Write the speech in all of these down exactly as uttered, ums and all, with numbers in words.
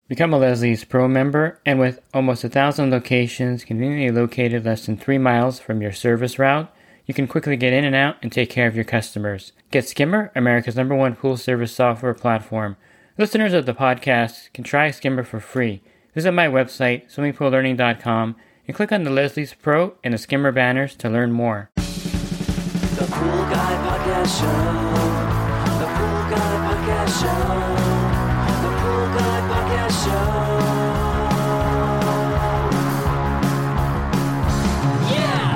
Become a Leslie's Pro member, and with almost a thousand locations conveniently located less than three miles from your service route, you can quickly get in and out and take care of your customers. Get Skimmer, America's number one pool service software platform. Listeners of the podcast can try Skimmer for free. Visit my website, swimming pool learning dot com, and click on the Leslie's Pro and the Skimmer banners to learn more. The Pool Guy Podcast Show. The Pool Guy Podcast Show. The Pool Guy Podcast Show. Yeah!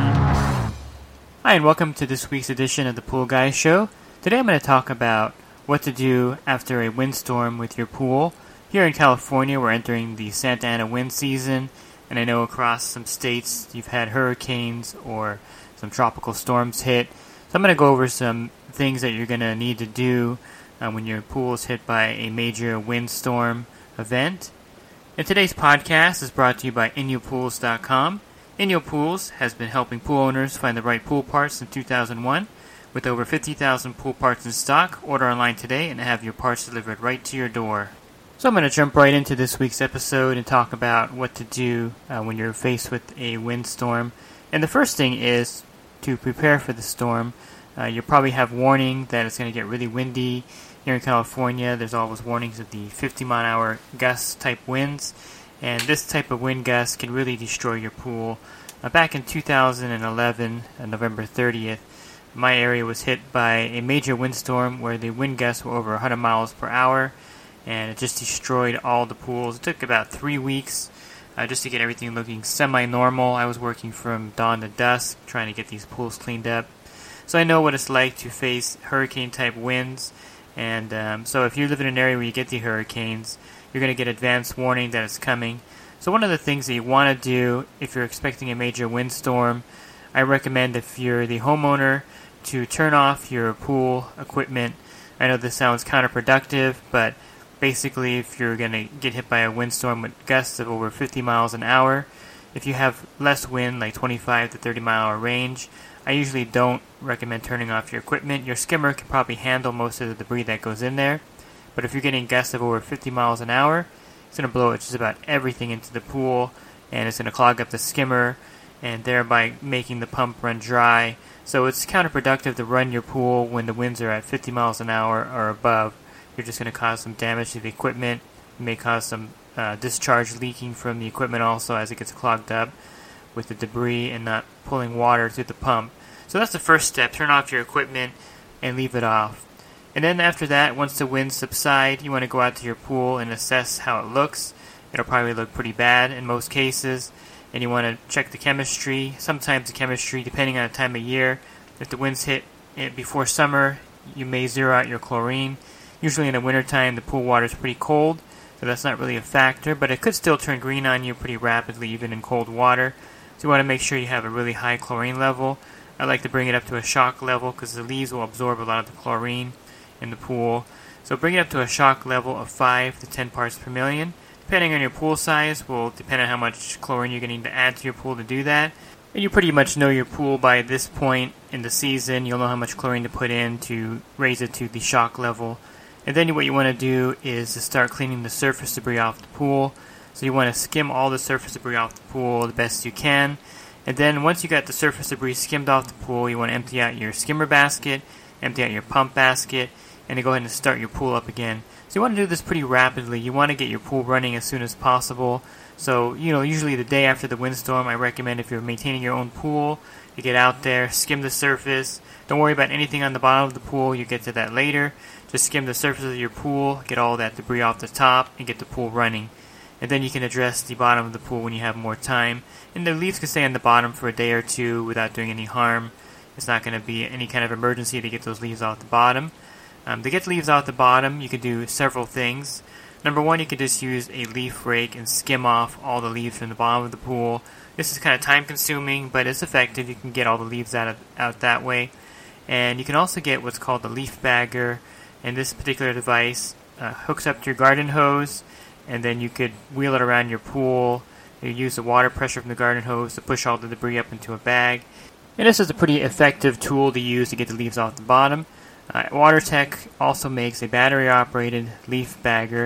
Hi, and welcome to this week's edition of the Pool Guy Show. Today I'm going to talk about what to do after a windstorm with your pool. Here in California, we're entering the Santa Ana wind season, and I know across some states you've had hurricanes or some tropical storms hit. So I'm going to go over some things that you're going to need to do uh, when your pool is hit by a major windstorm event. And today's podcast is brought to you by Inyo Pools dot com. Inyo Pools has been helping pool owners find the right pool parts since two thousand one. With over fifty thousand pool parts in stock, order online today and have your parts delivered right to your door. So I'm going to jump right into this week's episode and talk about what to do uh, when you're faced with a windstorm. And the first thing is to prepare for the storm. Uh, you'll probably have warning that it's going to get really windy. Here in California, there's always warnings of the fifty mile an hour gust type winds. And this type of wind gust can really destroy your pool. Uh, back in two thousand eleven, uh, November thirtieth, my area was hit by a major windstorm where the wind gusts were over one hundred miles per hour. And it just destroyed all the pools. It took about three weeks uh, just to get everything looking semi-normal. I was working from dawn to dusk trying to get these pools cleaned up. So I know what it's like to face hurricane-type winds. And um, so if you live in an area where you get the hurricanes, you're going to get advance warning that it's coming. So one of the things that you want to do if you're expecting a major windstorm, I recommend if you're the homeowner to turn off your pool equipment. I know this sounds counterproductive, but basically, if you're going to get hit by a windstorm with gusts of over fifty miles an hour, if you have less wind, like twenty-five to thirty mile an hour range, I usually don't recommend turning off your equipment. Your skimmer can probably handle most of the debris that goes in there, but if you're getting gusts of over fifty miles an hour, it's going to blow just about everything into the pool, and it's going to clog up the skimmer, and thereby making the pump run dry. So it's counterproductive to run your pool when the winds are at fifty miles an hour or above. You're just going to cause some damage to the equipment. You may cause some uh, discharge leaking from the equipment also as it gets clogged up with the debris and not pulling water through the pump. So that's the first step. Turn off your equipment and leave it off. And then after that, once the winds subside, you want to go out to your pool and assess how it looks. It'll probably look pretty bad in most cases. And you want to check the chemistry. Sometimes the chemistry, depending on the time of year, if the winds hit it before summer, you may zero out your chlorine. Usually in the wintertime, the pool water is pretty cold, so that's not really a factor, but it could still turn green on you pretty rapidly, even in cold water. So you want to make sure you have a really high chlorine level. I like to bring it up to a shock level because the leaves will absorb a lot of the chlorine in the pool. So bring it up to a shock level of five to ten parts per million. Depending on your pool size, will depend on how much chlorine you're going to need to add to your pool to do that. And you pretty much know your pool by this point in the season. You'll know how much chlorine to put in to raise it to the shock level. And then what you want to do is to start cleaning the surface debris off the pool. So you want to skim all the surface debris off the pool the best you can. And then once you got the surface debris skimmed off the pool, you want to empty out your skimmer basket, empty out your pump basket, and then go ahead and start your pool up again. So you want to do this pretty rapidly. You want to get your pool running as soon as possible. So, you know, usually the day after the windstorm, I recommend if you're maintaining your own pool, you get out there, skim the surface. Don't worry about anything on the bottom of the pool. You get to that later. Just skim the surface of your pool, get all that debris off the top, and get the pool running. And then you can address the bottom of the pool when you have more time. And the leaves can stay on the bottom for a day or two without doing any harm. It's not going to be any kind of emergency to get those leaves off the bottom. Um, to get the leaves off the bottom, you can do several things. Number one, you can just use a leaf rake and skim off all the leaves from the bottom of the pool. This is kind of time consuming, but it's effective. You can get all the leaves out of, out that way. And you can also get what's called the leaf bagger. And this particular device uh, hooks up to your garden hose, and then you could wheel it around your pool. You use the water pressure from the garden hose to push all the debris up into a bag. And this is a pretty effective tool to use to get the leaves off the bottom. Uh, WaterTech also makes a battery-operated leaf bagger,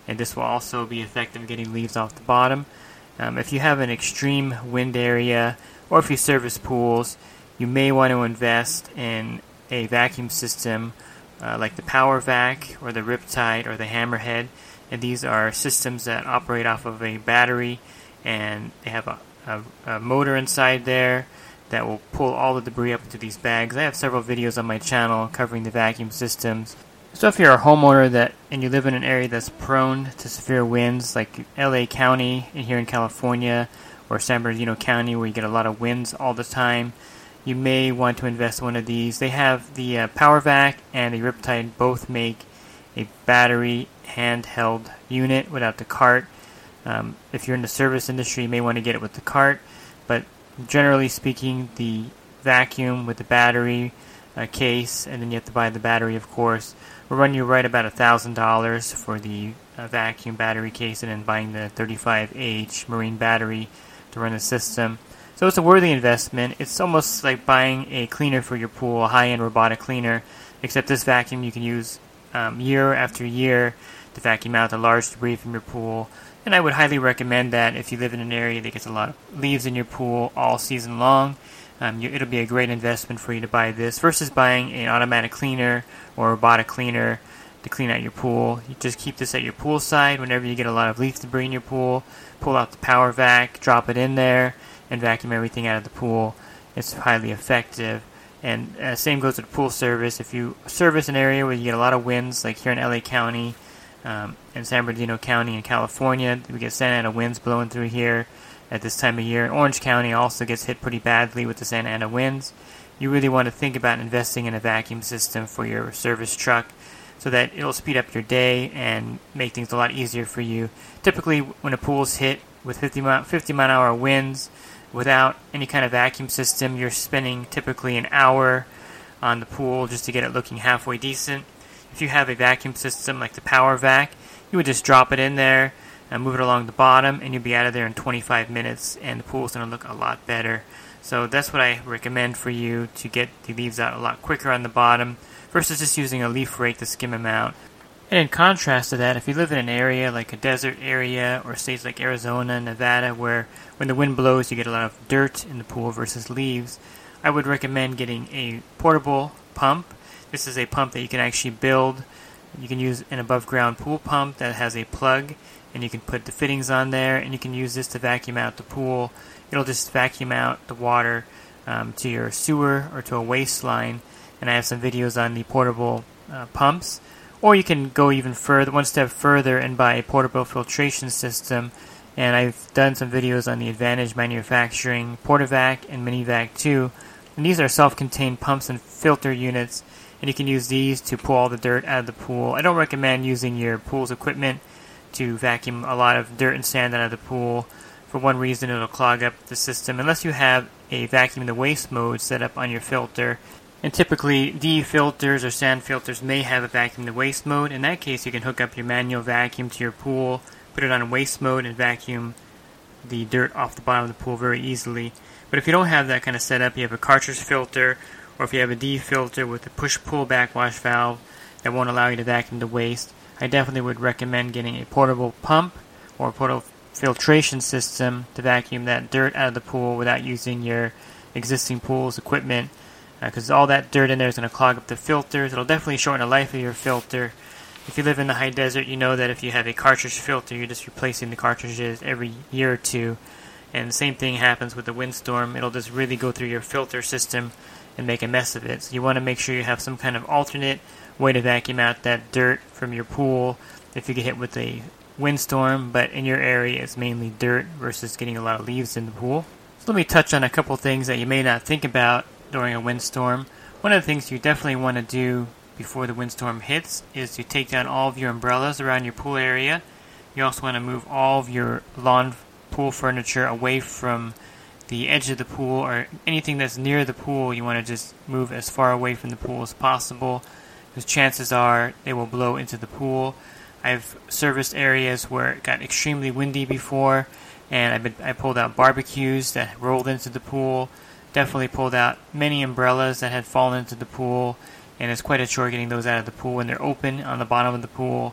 and this will also be effective getting leaves off the bottom. Um, if you have an extreme wind area, or if you service pools, you may want to invest in a vacuum system uh, like the PowerVac or the Riptide or the Hammerhead. And these are systems that operate off of a battery, and they have a, a, a motor inside there that will pull all the debris up into these bags. I have several videos on my channel covering the vacuum systems. So if you're a homeowner that and you live in an area that's prone to severe winds, like L A County in here in California, or San Bernardino County where you get a lot of winds all the time, you may want to invest in one of these. They have the uh, PowerVac and the Riptide both make a battery handheld unit without the cart. Um, if you're in the service industry, you may want to get it with the cart, but generally speaking, the vacuum with the battery uh, case, and then you have to buy the battery, of course, will run you right about a thousand dollars for the uh, vacuum battery case, and then buying the thirty-five A H marine battery to run the system. So it's a worthy investment. It's almost like buying a cleaner for your pool, a high-end robotic cleaner, except this vacuum you can use um, year after year to vacuum out the large debris from your pool. And I would highly recommend that if you live in an area that gets a lot of leaves in your pool all season long. Um, you, it'll be a great investment for you to buy this versus buying an automatic cleaner or a robotic cleaner to clean out your pool. You just keep this at your pool side. Whenever you get a lot of leaf debris in your pool, pull out the PowerVac, drop it in there, and vacuum everything out of the pool. It's highly effective. And uh, same goes with pool service. If you service an area where you get a lot of winds, like here in L A County um, and San Bernardino County in California, we get Santa Ana winds blowing through here at this time of year. And Orange County also gets hit pretty badly with the Santa Ana winds. You really want to think about investing in a vacuum system for your service truck so that it'll speed up your day and make things a lot easier for you. Typically, when a pool is hit with fifty mile an hour winds, without any kind of vacuum system, you're spending typically an hour on the pool just to get it looking halfway decent. If you have a vacuum system like the PowerVac, you would just drop it in there and move it along the bottom, and you'll be out of there in twenty-five minutes, and the pool's going to look a lot better. So that's what I recommend for you, to get the leaves out a lot quicker on the bottom versus just using a leaf rake to skim them out. And in contrast to that, if you live in an area like a desert area or states like Arizona, Nevada, where when the wind blows you get a lot of dirt in the pool versus leaves, I would recommend getting a portable pump. This is a pump that you can actually build. You can use an above ground pool pump that has a plug, and you can put the fittings on there, and you can use this to vacuum out the pool. It'll just vacuum out the water um, to your sewer or to a waste line. And I have some videos on the portable uh, pumps. Or you can go even further, one step further, and buy a portable filtration system. And I've done some videos on the Advantage Manufacturing PortaVac and MiniVac two. And these are self-contained pumps and filter units, and you can use these to pull all the dirt out of the pool. I don't recommend using your pool's equipment to vacuum a lot of dirt and sand out of the pool. For one reason, it'll clog up the system unless you have a vacuum the waste mode set up on your filter. And typically, D E filters or sand filters may have a vacuum the waste mode. In that case, you can hook up your manual vacuum to your pool, put it on waste mode, and vacuum the dirt off the bottom of the pool very easily. But if you don't have that kind of setup, you have a cartridge filter, or if you have a D E filter with a push-pull backwash valve that won't allow you to vacuum the waste, I definitely would recommend getting a portable pump or a portable filtration system to vacuum that dirt out of the pool without using your existing pool's equipment, because uh, all that dirt in there is going to clog up the filters. It'll definitely shorten the life of your filter. If you live in the high desert, you know that if you have a cartridge filter, you're just replacing the cartridges every year or two. And the same thing happens with the windstorm. It'll just really go through your filter system and make a mess of it. So you want to make sure you have some kind of alternate way to vacuum out that dirt from your pool if you get hit with a windstorm, but in your area it's mainly dirt versus getting a lot of leaves in the pool. So let me touch on a couple things that you may not think about during a windstorm. One of the things you definitely want to do before the windstorm hits is to take down all of your umbrellas around your pool area. You also want to move all of your lawn pool furniture away from the edge of the pool, or anything that's near the pool you want to just move as far away from the pool as possible, because chances are they will blow into the pool. I've serviced areas where it got extremely windy before, and I've been, I pulled out barbecues that rolled into the pool. Definitely pulled out many umbrellas that had fallen into the pool, and it's quite a chore getting those out of the pool when they're open on the bottom of the pool.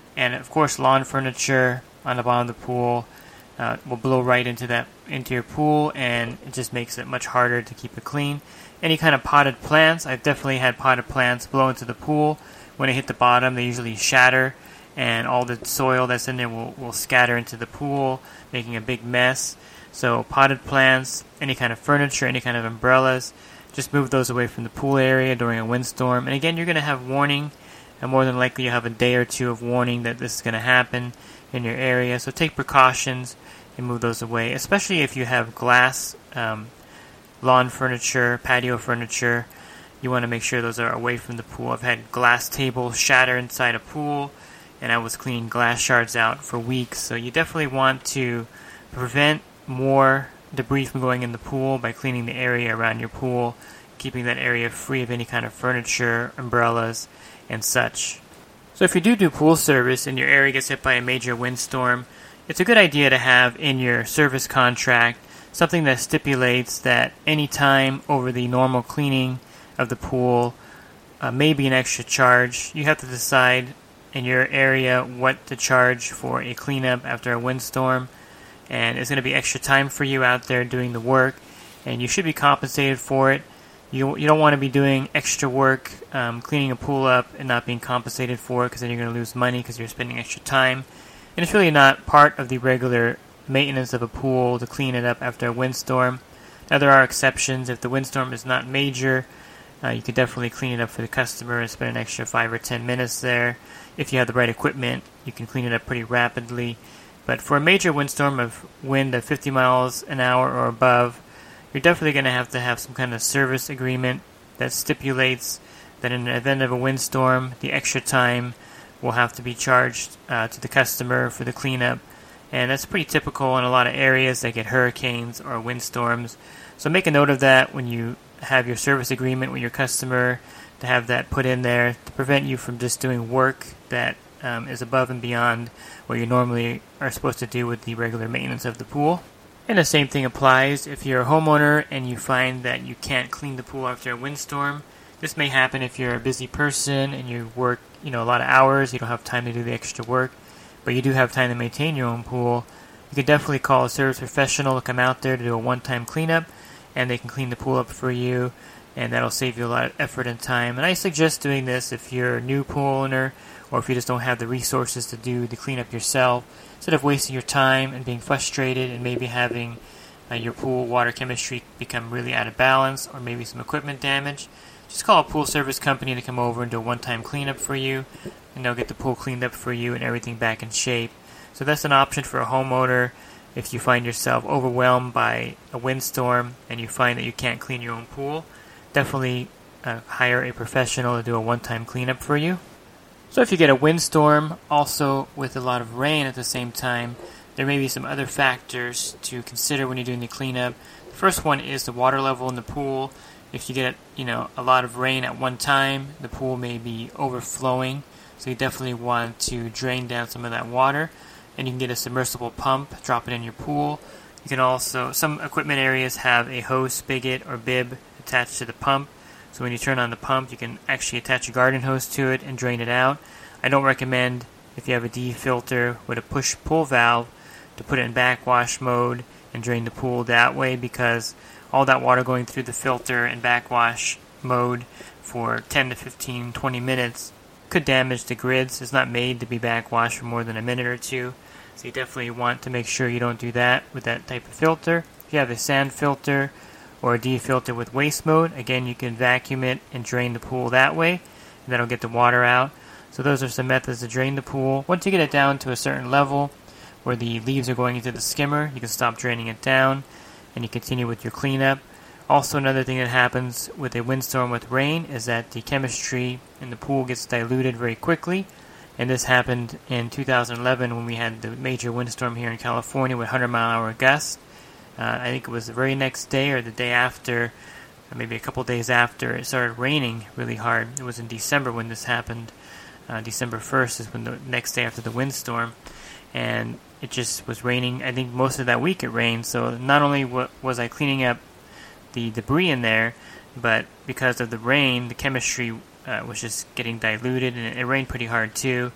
And of course, lawn furniture on the bottom of the pool uh, will blow right into that into your pool, and it just makes it much harder to keep it clean. Any kind of potted plants, I've definitely had potted plants blow into the pool. When they hit the bottom, they usually shatter, and all the soil that's in there will, will scatter into the pool, making a big mess. So potted plants, any kind of furniture, any kind of umbrellas, just move those away from the pool area during a windstorm. And again, you're going to have warning, and more than likely you'll have a day or two of warning that this is going to happen in your area. So take precautions and move those away, especially if you have glass um, lawn furniture, patio furniture. You want to make sure those are away from the pool. I've had glass tables shatter inside a pool, and I was cleaning glass shards out for weeks. So you definitely want to prevent more debris from going in the pool by cleaning the area around your pool, keeping that area free of any kind of furniture, umbrellas, and such. So if you do do pool service and your area gets hit by a major windstorm, it's a good idea to have in your service contract something that stipulates that any time over the normal cleaning of the pool uh, may be an extra charge. You have to decide in your area what to charge for a cleanup after a windstorm, and it's going to be extra time for you out there doing the work, and you should be compensated for it. You you don't want to be doing extra work um, cleaning a pool up and not being compensated for it, because then you're going to lose money because you're spending extra time. And it's really not part of the regular maintenance of a pool to clean it up after a windstorm. Now there are exceptions. If the windstorm is not major, uh, you could definitely clean it up for the customer and spend an extra five or ten minutes there. If you have the right equipment, you can clean it up pretty rapidly. But for a major windstorm of wind of fifty miles an hour or above, you're definitely going to have to have some kind of service agreement that stipulates that in the event of a windstorm, the extra time will have to be charged uh, to the customer for the cleanup. And that's pretty typical in a lot of areas that get hurricanes or windstorms. So make a note of that when you have your service agreement with your customer, to have that put in there to prevent you from just doing work that um, is above and beyond what you normally are supposed to do with the regular maintenance of the pool. And the same thing applies if you're a homeowner and you find that you can't clean the pool after a windstorm. This may happen if you're a busy person and you work, you know, a lot of hours, you don't have time to do the extra work, but you do have time to maintain your own pool. You can definitely call a service professional to come out there to do a one-time cleanup, and they can clean the pool up for you, and that'll save you a lot of effort and time. And I suggest doing this if you're a new pool owner, or if you just don't have the resources to do the cleanup yourself. Instead of wasting your time and being frustrated and maybe having uh, your pool water chemistry become really out of balance, or maybe some equipment damage, just call a pool service company to come over and do a one-time cleanup for you, and they'll get the pool cleaned up for you and everything back in shape. So that's an option for a homeowner if you find yourself overwhelmed by a windstorm and you find that you can't clean your own pool. Definitely uh, hire a professional to do a one-time cleanup for you. So if you get a windstorm, also with a lot of rain at the same time, there may be some other factors to consider when you're doing the cleanup. The first one is the water level in the pool. If you get, you know, a lot of rain at one time, the pool may be overflowing, so you definitely want to drain down some of that water. And you can get a submersible pump, drop it in your pool. You can also, some equipment areas have a hose spigot or bib attached to the pump. So when you turn on the pump, you can actually attach a garden hose to it and drain it out. I don't recommend, if you have a D-filter with a push-pull valve, to put it in backwash mode and drain the pool that way, because all that water going through the filter and backwash mode for ten to fifteen, twenty minutes could damage the grids. It's not made to be backwashed for more than a minute or two. So you definitely want to make sure you don't do that with that type of filter. If you have a sand filter or a D-filter with waste mode, again, you can vacuum it and drain the pool that way, and that'll get the water out. So those are some methods to drain the pool. Once you get it down to a certain level where the leaves are going into the skimmer, you can stop draining it down and you continue with your cleanup. Also, another thing that happens with a windstorm with rain is that the chemistry in the pool gets diluted very quickly. And this happened in two thousand eleven when we had the major windstorm here in California with one hundred mile an hour gusts. Uh, I think it was the very next day or the day after, or maybe a couple days after, it started raining really hard. It was in December when this happened. Uh, December first is when the next day after the windstorm. And it just was raining. I think most of that week it rained. So not only w- was I cleaning up the debris in there, but because of the rain, the chemistry uh, was just getting diluted, and it, it rained pretty hard too.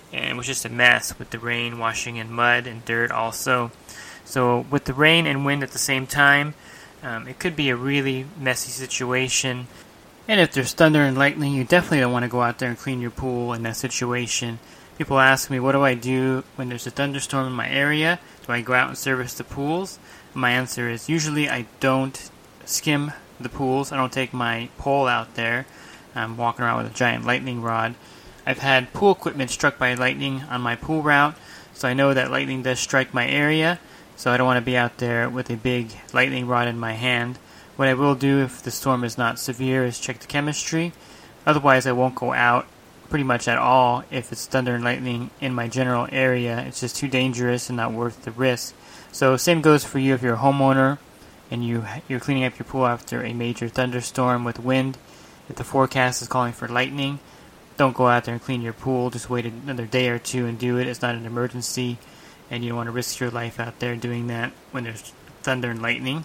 and it was just a mess with the rain washing in mud and dirt also. So with the rain and wind at the same time, um, it could be a really messy situation. And if there's thunder and lightning, you definitely don't want to go out there and clean your pool in that situation. People ask me, what do I do when there's a thunderstorm in my area? Do I go out and service the pools? My answer is usually I don't skim the pools. I don't take my pole out there. I'm walking around with a giant lightning rod. I've had pool equipment struck by lightning on my pool route, so I know that lightning does strike my area, so I don't want to be out there with a big lightning rod in my hand. What I will do if the storm is not severe is check the chemistry. Otherwise, I won't go out pretty much at all if it's thunder and lightning in my general area. It's just too dangerous and not worth the risk. So same goes for you if you're a homeowner and you, you're cleaning up your pool after a major thunderstorm with wind. If the forecast is calling for lightning, don't go out there and clean your pool. Just wait another day or two and do it. It's not an emergency, and you don't want to risk your life out there doing that when there's thunder and lightning.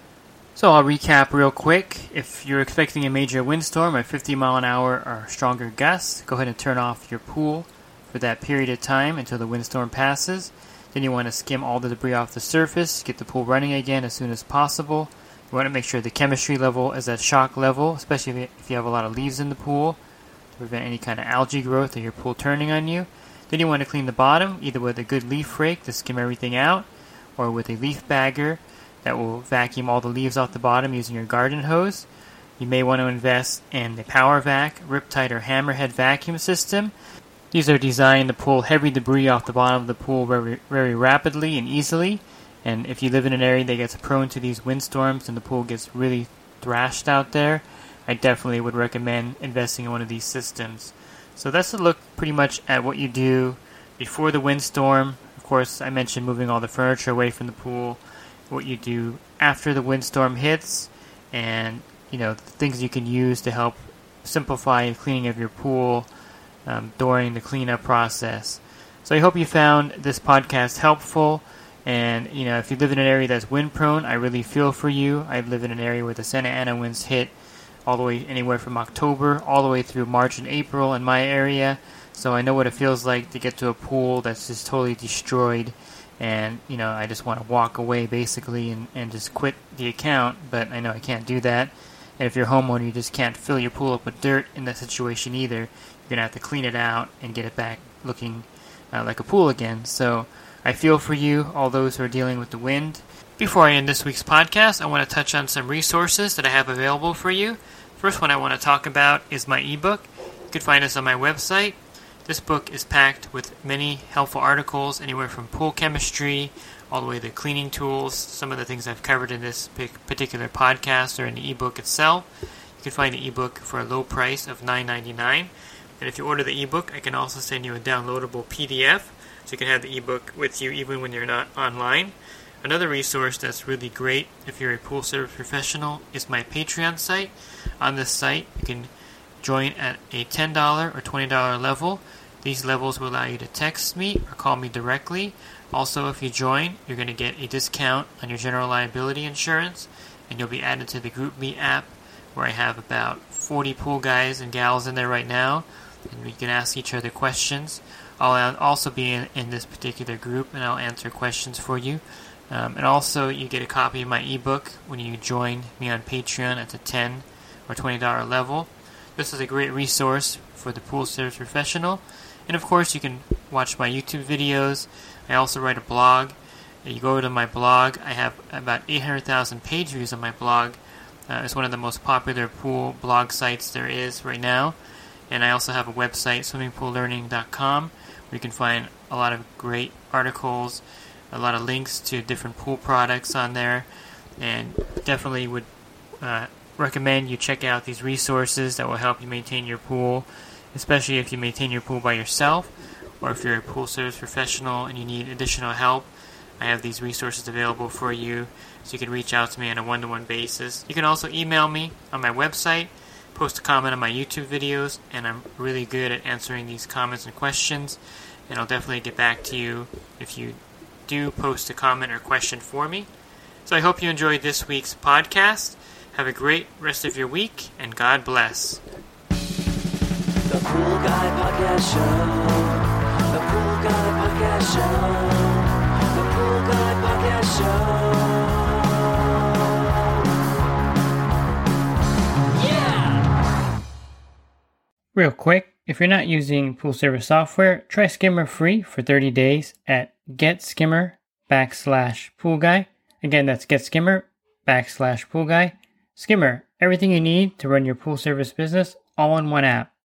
So I'll recap real quick. If you're expecting a major windstorm at fifty mile an hour or stronger gusts, go ahead and turn off your pool for that period of time until the windstorm passes. Then you want to skim all the debris off the surface, get the pool running again as soon as possible. You want to make sure the chemistry level is at shock level, especially if you have a lot of leaves in the pool, to prevent any kind of algae growth or your pool turning on you. Then you want to clean the bottom, either with a good leaf rake to skim everything out, or with a leaf bagger that will vacuum all the leaves off the bottom using your garden hose. You may want to invest in the Power Vac, Riptide, or Hammerhead vacuum system. These are designed to pull heavy debris off the bottom of the pool very, very rapidly and easily. And if you live in an area that gets prone to these windstorms and the pool gets really thrashed out there, I definitely would recommend investing in one of these systems. So that's a look pretty much at what you do before the windstorm. Of course, I mentioned moving all the furniture away from the pool. What you do after the windstorm hits, and you know the things you can use to help simplify the cleaning of your pool um, during the cleanup process. So I hope you found this podcast helpful. And you know, if you live in an area that's wind prone, I really feel for you. I live in an area where the Santa Ana winds hit all the way anywhere from October all the way through March and April in my area. So I know what it feels like to get to a pool that's just totally destroyed. And, you know, I just want to walk away basically and, and just quit the account, but I know I can't do that. And if you're a homeowner, you just can't fill your pool up with dirt in that situation either. You're going to have to clean it out and get it back looking uh, like a pool again. So I feel for you, all those who are dealing with the wind. Before I end this week's podcast, I want to touch on some resources that I have available for you. First one I want to talk about is my ebook. You can find this on my website. This book is packed with many helpful articles, anywhere from pool chemistry all the way to cleaning tools. Some of the things I've covered in this particular podcast or in the ebook itself. You can find the ebook for a low price of nine dollars and ninety-nine cents. And if you order the ebook, I can also send you a downloadable P D F, so you can have the ebook with you even when you're not online. Another resource that's really great if you're a pool service professional is my Patreon site. On this site, you can join at a ten dollars or twenty dollars level. These levels will allow you to text me or call me directly. Also, if you join, you're going to get a discount on your general liability insurance, and you'll be added to the GroupMe app, where I have about forty pool guys and gals in there right now, and we can ask each other questions. I'll also be in, in this particular group, and I'll answer questions for you. Um, and also, you get a copy of my ebook when you join me on Patreon at the ten dollars or twenty dollars level. This is a great resource for the pool service professional. And of course, you can watch my YouTube videos. I also write a blog. You go to my blog. I have about eight hundred thousand page views on my blog. Uh, it's one of the most popular pool blog sites there is right now. And I also have a website, swimming pool learning dot com, where you can find a lot of great articles, a lot of links to different pool products on there. And definitely would uh, recommend you check out these resources that will help you maintain your pool, especially if you maintain your pool by yourself, or if you're a pool service professional and you need additional help. I have these resources available for you, so you can reach out to me on a one-to-one basis. You can also email me on my website, post a comment on my YouTube videos, and I'm really good at answering these comments and questions, and I'll definitely get back to you if you do post a comment or question for me. So I hope you enjoyed this week's podcast. Have a great rest of your week, and God bless. The Pool Guy Podcast Show. The Podcast Show. The Pool Guy Podcast Show. Yeah! Real quick, if you're not using pool service software, try Skimmer free for thirty days at getskimmer backslash pool guy. Again, that's getskimmer backslash pool guy. Skimmer, everything you need to run your pool service business all in one app.